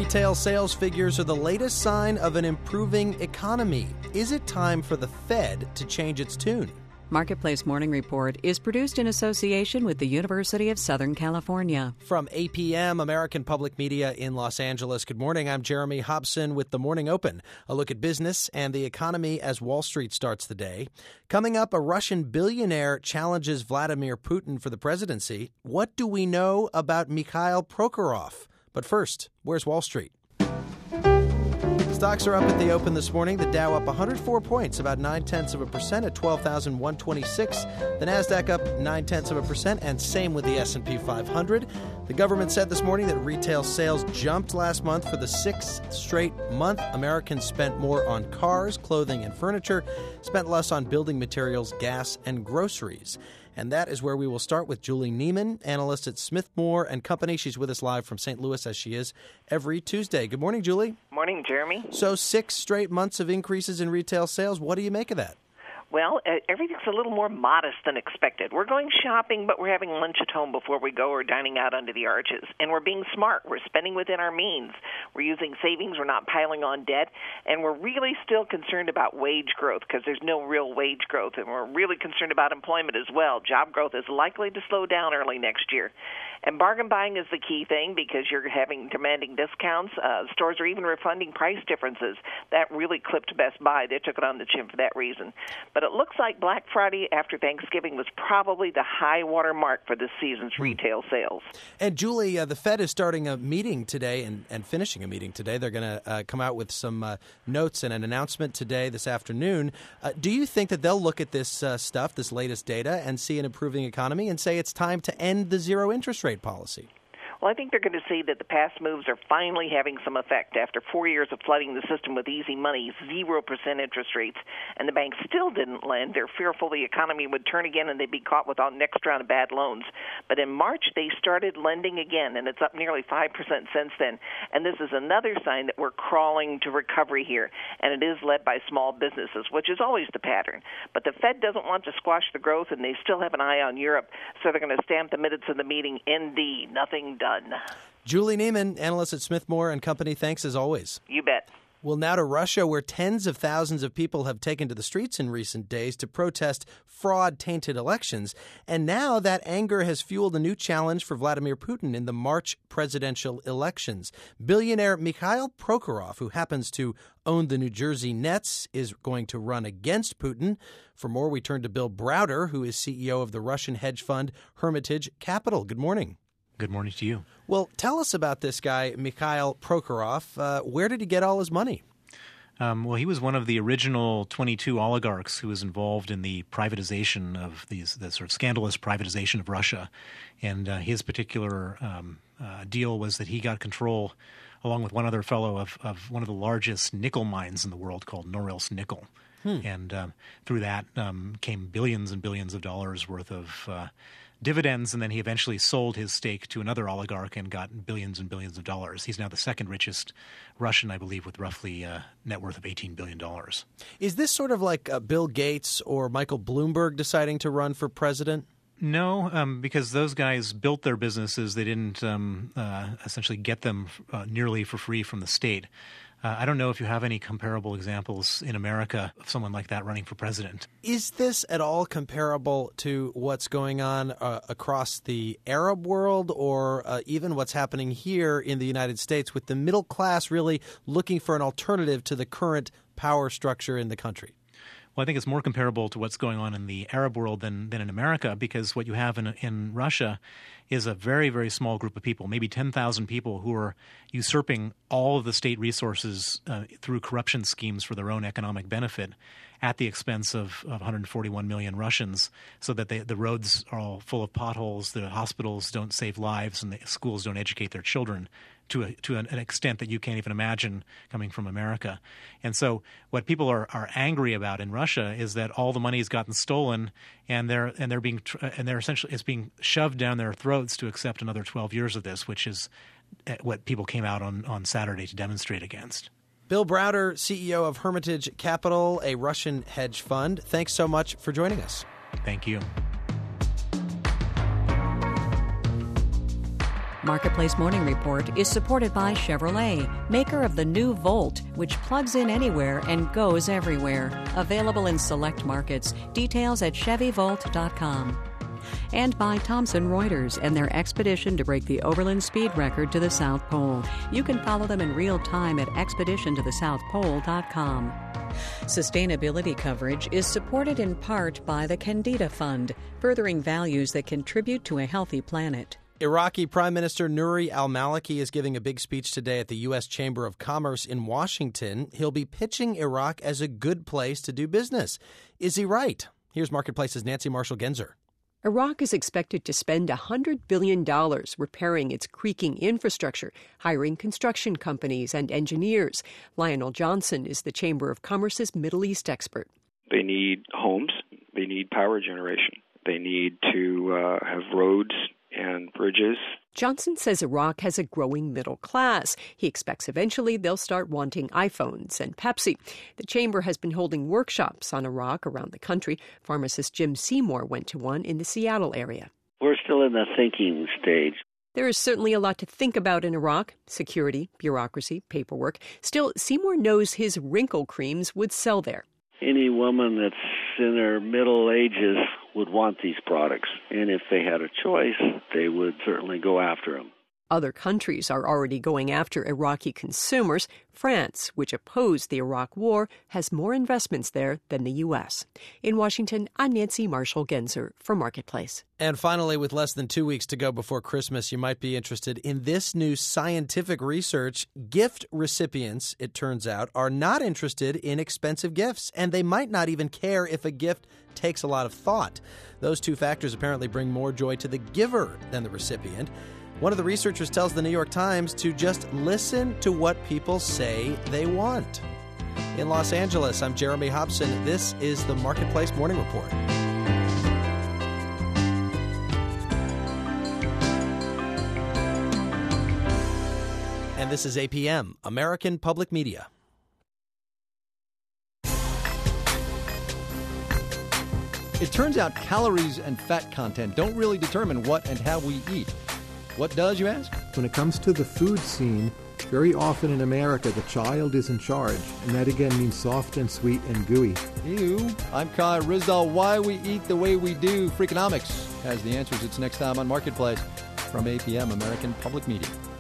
Retail sales figures are the latest sign of an improving economy. Is it time for the Fed to change its tune? Marketplace Morning Report is produced in association with the University of Southern California. From APM, American Public Media in Los Angeles. Good morning. I'm Jeremy Hobson with The Morning Open. A look at business and the economy as Wall Street starts the day. Coming up, a Russian billionaire challenges Vladimir Putin for the presidency. What do we know about Mikhail Prokhorov? But first, where's Wall Street? Stocks are up at the open this morning. The Dow up 104 points, about 0.9% at 12,126. The Nasdaq up 0.9%, and same with the S&P 500. The government said this morning that retail sales jumped last month for the sixth straight month. Americans spent more on cars, clothing, and furniture, spent less on building materials, gas, and groceries. And that is where we will start with Julie Neiman, analyst at Smith Moore & Company. She's with us live from St. Louis, as she is every Tuesday. Good morning, Julie. Morning, Jeremy. So 6 straight months of increases in retail sales. What do you make of that? Well, everything's a little more modest than expected. We're going shopping, but we're having lunch at home before we go or dining out under the arches. And we're being smart. We're spending within our means. We're using savings. We're not piling on debt. And we're really still concerned about wage growth because there's no real wage growth. And we're really concerned about employment as well. Job growth is likely to slow down early next year. And bargain buying is the key thing because you're demanding discounts. Stores are even refunding price differences. That really clipped Best Buy. They took it on the chin for that reason. But it looks like Black Friday after Thanksgiving was probably the high water mark for this season's retail sales. And Julie, the Fed is starting a meeting today and finishing a meeting today. They're going to come out with some notes and an announcement today, this afternoon. Do you think that they'll look at this stuff, this latest data, and see an improving economy and say it's time to end the zero interest rate policy? Well, I think they're going to see that the past moves are finally having some effect. After 4 years of flooding the system with easy money, 0% interest rates, and the banks still didn't lend, they're fearful the economy would turn again and they'd be caught with our next round of bad loans. But in March, they started lending again, and it's up nearly 5% since then. And this is another sign that we're crawling to recovery here, and it is led by small businesses, which is always the pattern. But the Fed doesn't want to squash the growth, and they still have an eye on Europe, so they're going to stamp the minutes of the meeting ND, nothing done. Julie Neiman, analyst at Smith Moore & Company. Thanks as always. You bet. Well, now to Russia, where tens of thousands of people have taken to the streets in recent days to protest fraud-tainted elections. And now that anger has fueled a new challenge for Vladimir Putin in the March presidential elections. Billionaire Mikhail Prokhorov, who happens to own the New Jersey Nets, is going to run against Putin. For more, we turn to Bill Browder, who is CEO of the Russian hedge fund Hermitage Capital. Good morning. Good morning to you. Well, tell us about this guy, Mikhail Prokhorov. Where did he get all his money? Well, he was one of the original 22 oligarchs who was involved in the privatization of the sort of scandalous privatization of Russia. And his particular deal was that he got control, along with one other fellow, of one of the largest nickel mines in the world called Norilsk Nickel. And through that came billions and billions of dollars worth of dividends, and then he eventually sold his stake to another oligarch and got billions and billions of dollars. He's now the second richest Russian, I believe, with roughly a net worth of $18 billion. Is this sort of like Bill Gates or Michael Bloomberg deciding to run for president? No, because those guys built their businesses. They didn't essentially get them nearly for free from the state. I don't know if you have any comparable examples in America of someone like that running for president. Is this at all comparable to what's going on across the Arab world or even what's happening here in the United States with the middle class really looking for an alternative to the current power structure in the country? Well, I think it's more comparable to what's going on in the Arab world than in America, because what you have in Russia is a very, very small group of people, maybe 10,000 people, who are usurping all of the state resources through corruption schemes for their own economic benefit at the expense of 141 million Russians, so that the roads are all full of potholes, the hospitals don't save lives, and the schools don't educate their children to an extent that you can't even imagine coming from America. And so what people are angry about in Russia is that all the money has gotten stolen, and they're essentially it's being shoved down their throats to accept another 12 years of this, which is what people came out on Saturday to demonstrate against. Bill Browder, CEO of Hermitage Capital, a Russian hedge fund. Thanks so much for joining us. Thank you. Marketplace Morning Report is supported by Chevrolet, maker of the new Volt, which plugs in anywhere and goes everywhere. Available in select markets. Details at ChevyVolt.com. And by Thomson Reuters and their expedition to break the overland speed record to the South Pole. You can follow them in real time at expeditiontothesouthpole.com. Sustainability coverage is supported in part by the Candida Fund, furthering values that contribute to a healthy planet. Iraqi Prime Minister Nouri al-Maliki is giving a big speech today at the U.S. Chamber of Commerce in Washington. He'll be pitching Iraq as a good place to do business. Is he right? Here's Marketplace's Nancy Marshall-Genzer. Iraq is expected to spend $100 billion repairing its creaking infrastructure, hiring construction companies and engineers. Lionel Johnson is the Chamber of Commerce's Middle East expert. They need homes. They need power generation. They need to have roads and bridges. Johnson says Iraq has a growing middle class. He expects eventually they'll start wanting iPhones and Pepsi. The chamber has been holding workshops on Iraq around the country. Pharmacist Jim Seymour went to one in the Seattle area. We're still in the thinking stage. There is certainly a lot to think about in Iraq: security, bureaucracy, paperwork. Still, Seymour knows his wrinkle creams would sell there. Any woman that's in her middle ages would want these products. And if they had a choice, they would certainly go after them. Other countries are already going after Iraqi consumers. France, which opposed the Iraq War, has more investments there than the U.S. In Washington, I'm Nancy Marshall-Genzer for Marketplace. And finally, with less than 2 weeks to go before Christmas, you might be interested in this new scientific research. Gift recipients, it turns out, are not interested in expensive gifts, and they might not even care if a gift takes a lot of thought. Those two factors apparently bring more joy to the giver than the recipient. One of the researchers tells the New York Times to just listen to what people say they want. In Los Angeles, I'm Jeremy Hobson. This is the Marketplace Morning Report. And this is APM, American Public Media. It turns out calories and fat content don't really determine what and how we eat. What does, you ask? When it comes to the food scene, very often in America, the child is in charge, and that again means soft and sweet and gooey. Ew. I'm Kai Ryssdal. Why we eat the way we do. Freakonomics has the answers. It's next time on Marketplace from APM, American Public Media.